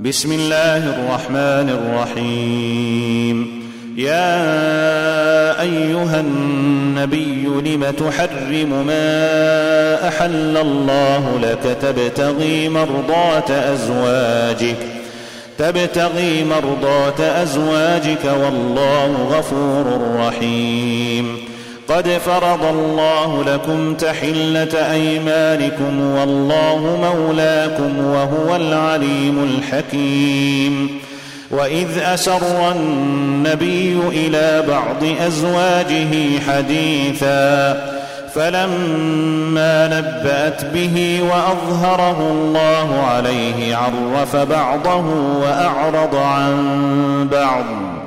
بسم الله الرحمن الرحيم. يا أيها النبي لم تحرم ما أحل الله لك تبتغي مرضات أزواجك والله غفور رحيم. قد فرض الله لكم تحلة أيمانكم والله مولاكم وهو العليم الحكيم. وإذ أسر النبي إلى بعض أزواجه حديثا فلما نبأت به وأظهره الله عليه عرف بعضه وأعرض عن بعض،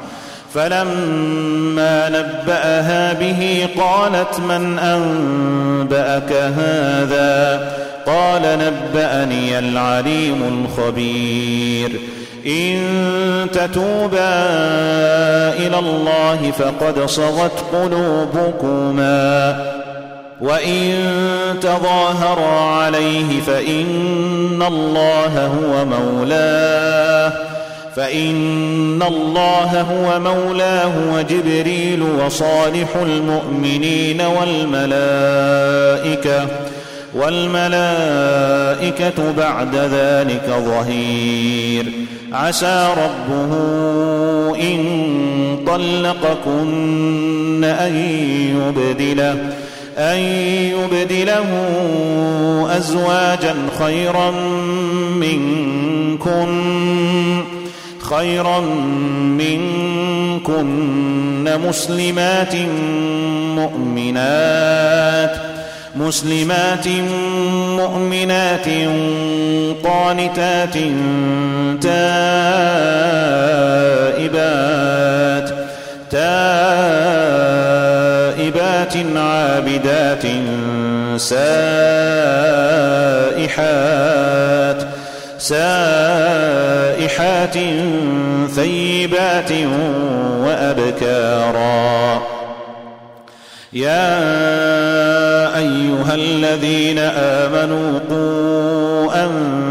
فلما نبأها به قالت من أنبأك هذا؟ قال نبأني العليم الخبير. إن تتوبا إلى الله فقد صغت قلوبكما، وإن تظاهرا عليه فإن الله هو مولاه وجبريل وصالح المؤمنين والملائكة بعد ذلك ظهير. عسى ربه إن طلقكن أن يبدله أزواجا خيرا منكن مسلمات مؤمنات قانتات تائبات عابدات سائحات ثيبات وأبكارا. يا أيها الذين آمنوا قوا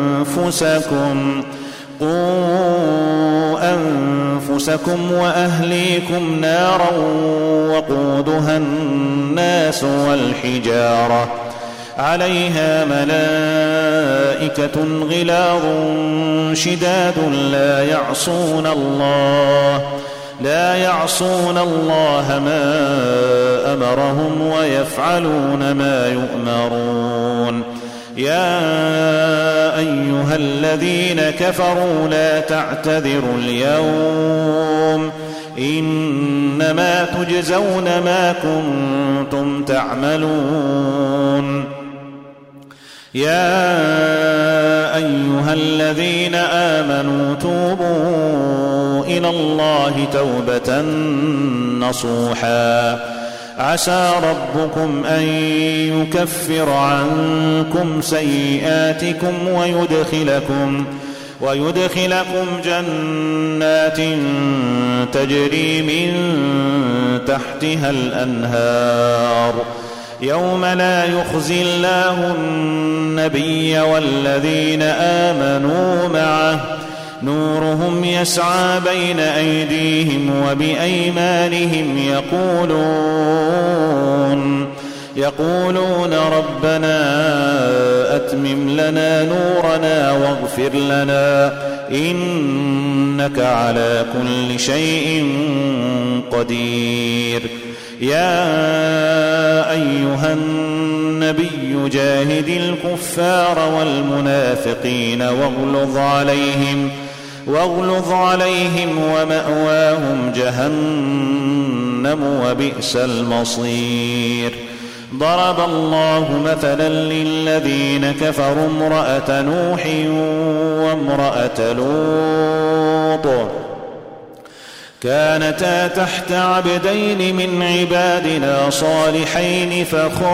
أنفسكم وأهليكم نارا وقودها الناس والحجارة عليها ملائكة غلاظ شداد لا يعصون الله ما أمرهم ويفعلون ما يؤمرون. يا أيها الذين كفروا لا تعتذروا اليوم إنما تجزون ما كنتم تعملون. يا أيها الذين آمنوا توبوا إلى الله توبة نصوحا عسى ربكم أن يكفر عنكم سيئاتكم ويدخلكم جنات تجري من تحتها الأنهار يوم لا يخزي الله النبي والذين آمنوا معه نورهم يسعى بين أيديهم وبأيمانهم يقولون ربنا أتمم لنا نورنا واغفر لنا إنك على كل شيء قدير. يا أيها النبي جاهد الكفار والمنافقين واغلظ عليهم ومأواهم جهنم وبئس المصير. ضرب الله مثلا للذين كفروا امرأة نوح وامرأة لوط كانتا تحت عبدين من عبادنا صالحين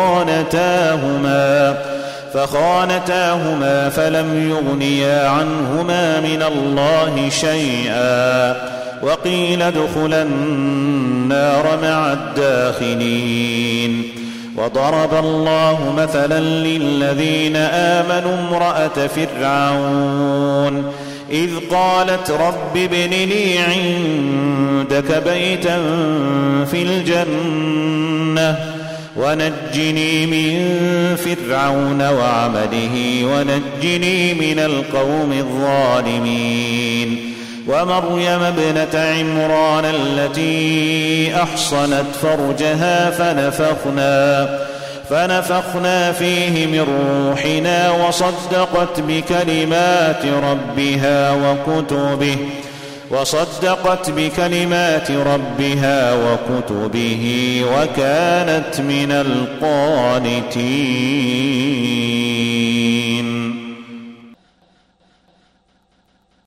فخانتاهما فلم يغنيا عنهما من الله شيئا وقيل ادخلا النار مع الداخلين. وضرب الله مثلا للذين آمنوا امرأة فرعون إذ قالت رب ابن لي عندك بيتا في الجنة ونجني من فرعون وعمله ونجني من القوم الظالمين ومريم ابنة عمران التي أحصنت فرجها فنفخنا فيه من روحنا وصدقت بكلمات ربها وكتبه وكانت من القانتين.